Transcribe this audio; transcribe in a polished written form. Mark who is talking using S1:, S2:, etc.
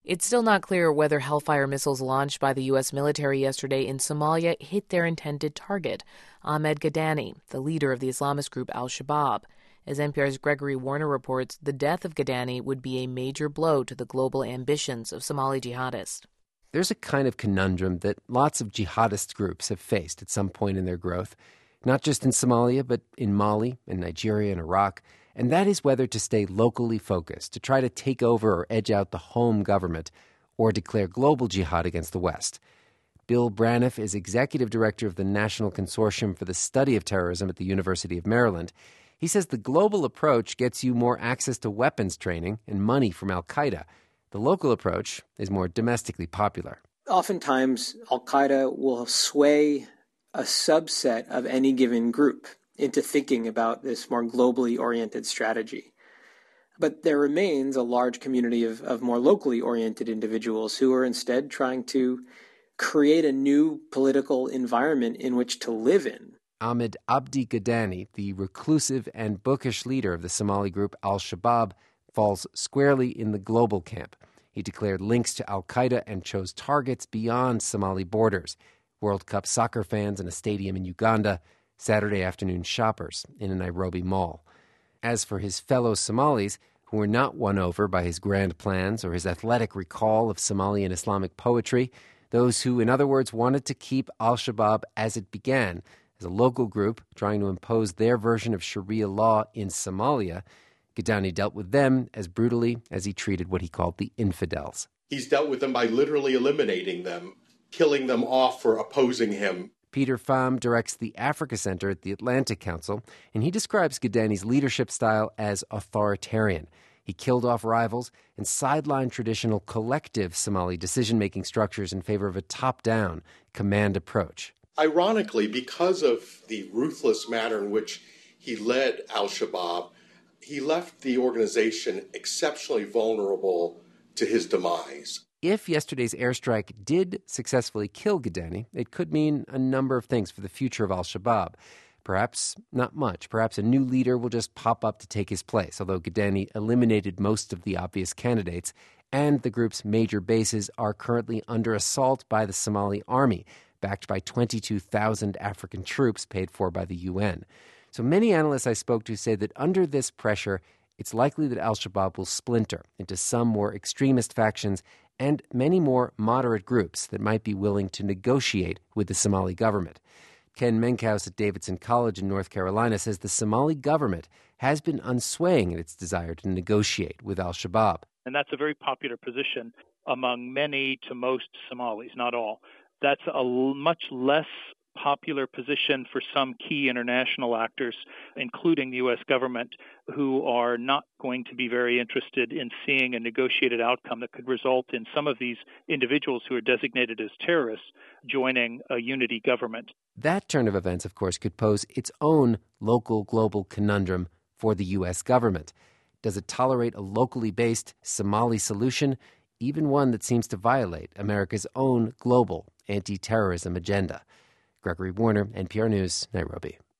S1: It's still not clear whether Hellfire missiles launched by the U.S. military yesterday in Somalia hit their intended target, Ahmed Ghadani, the leader of the Islamist group al-Shabaab. As NPR's Gregory Warner reports, the death of Ghadani would be a major blow to the global ambitions of Somali jihadists.
S2: There's a kind of conundrum that lots of jihadist groups have faced at some point in their growth, not just in Somalia, but in Mali and Nigeria and Iraq. And that is whether to stay locally focused, to try to take over or edge out the home government, or declare global jihad against the West. Bill Braniff is executive director of the National Consortium for the Study of Terrorism at the University of Maryland. He says the global approach gets you more access to weapons training and money from al-Qaeda. The local approach is more domestically popular.
S3: Oftentimes, al-Qaeda will sway a subset of any given group into thinking about this more globally oriented strategy. But there remains a large community of more locally oriented individuals who are instead trying to create a new political environment in which to live in.
S2: Ahmed Abdi Ghadani, the reclusive and bookish leader of the Somali group al-Shabaab, falls squarely in the global camp. He declared links to al-Qaeda and chose targets beyond Somali borders: World Cup soccer fans in a stadium in Uganda, Saturday afternoon shoppers in a Nairobi mall. As for his fellow Somalis, who were not won over by his grand plans or his athletic recall of Somali and Islamic poetry, those who, in other words, wanted to keep al-Shabaab as it began, as a local group trying to impose their version of Sharia law in Somalia, Ghadani dealt with them as brutally as he treated what he called the infidels.
S4: He's dealt with them by literally eliminating them, killing them off for opposing him.
S2: Peter Pham directs the Africa Center at the Atlantic Council, and he describes Ghadani's leadership style as authoritarian. He killed off rivals and sidelined traditional collective Somali decision-making structures in favor of a top-down command approach.
S4: Ironically, because of the ruthless manner in which he led al-Shabaab, he left the organization exceptionally vulnerable to his demise.
S2: If yesterday's airstrike did successfully kill Ghadani, it could mean a number of things for the future of al-Shabaab. Perhaps not much. Perhaps a new leader will just pop up to take his place, although Ghadani eliminated most of the obvious candidates, and the group's major bases are currently under assault by the Somali army, backed by 22,000 African troops paid for by the UN. So many analysts I spoke to say that under this pressure, it's likely that al-Shabaab will splinter into some more extremist factions and many more moderate groups that might be willing to negotiate with the Somali government. Ken Menkhaus at Davidson College in North Carolina says the Somali government has been unswaying in its desire to negotiate with al-Shabaab.
S5: And that's a very popular position among many to most Somalis, not all. That's a much less popular position for some key international actors, including the U.S. government, who are not going to be very interested in seeing a negotiated outcome that could result in some of these individuals who are designated as terrorists joining a unity government.
S2: That turn of events, of course, could pose its own local global conundrum for the U.S. government. Does it tolerate a locally based Somali solution, even one that seems to violate America's own global anti-terrorism agenda? Gregory Warner, NPR News, Nairobi.